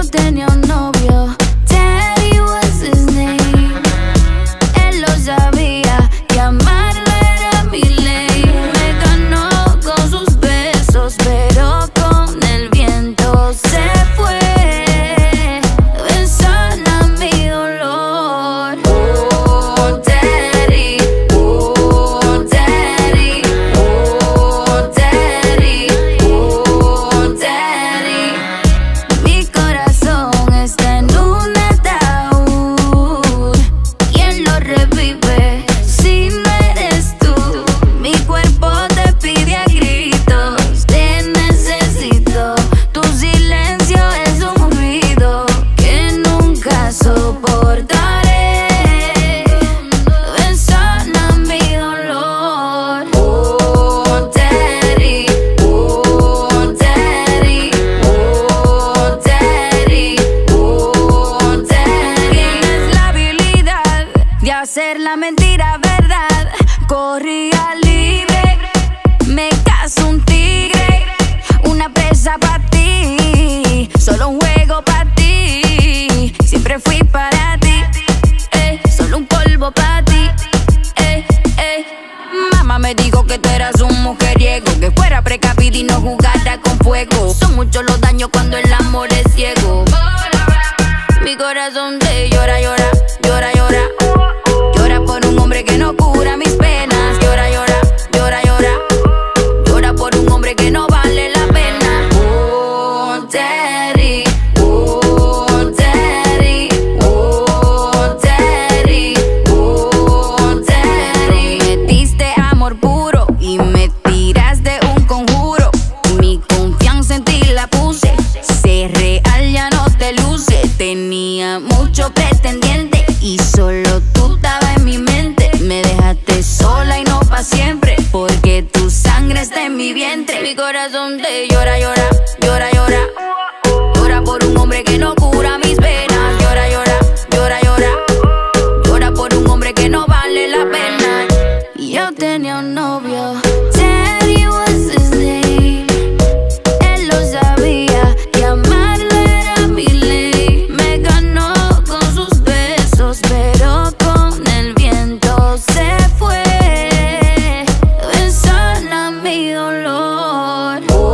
tenía un novio, Teddy was his name. Él lo sabía y amarlo era mi ley. Me ganó con sus besos, pero con el viento se fue. Sana mi dolor. Oh, Teddy, oh, Teddy, oh, Teddy, oh, Teddy. Mi corazón está en un ataúd. ¿Quién lo revive si no eres tú? Mi cuerpo te pide a gritos, te necesito. Tu silencio es un ruido que nunca soportaré. Ven, sana mi dolor. Oh, Teddy, oh, Teddy, oh, Teddy, oh, Teddy. Tienes la habilidad de hacer la mentira verdad. Corría libre, me caso un tigre, una presa para ti, solo un juego para ti. Siempre fui para ti, solo un polvo para ti. Mamá me dijo que tú eras un mujeriego, que fuera precavida y no jugara con fuego. Son muchos los daños cuando el amor es ciego. Mi corazón te llora, llora, llora, llora. Llora por un hombre que no cura mis penas. Llora, llora, llora, llora. Llora por un hombre que no vale la pena. Oh, Teddy, oh, Teddy, oh, Teddy, oh, Teddy. Me diste amor puro y me tiraste un conjuro. Mi confianza en ti la puse, ser real ya no te luce. Tenía mucho pretendiente y solo tú estabas en mi mente. Me dejaste sola y no pa' siempre, porque tu sangre está en mi vientre. Mi corazón te llora, llora, llora, llora. Llora por un hombre que no cura mis penas. Llora, llora, llora, llora. Llora por un hombre que no vale la pena. Yo tenía un novio, Teddy was his name. Él lo sabía y amarlo era mi ley. Me ganó con sus besos, pero con el viento se fue. Ven, sana mi dolor.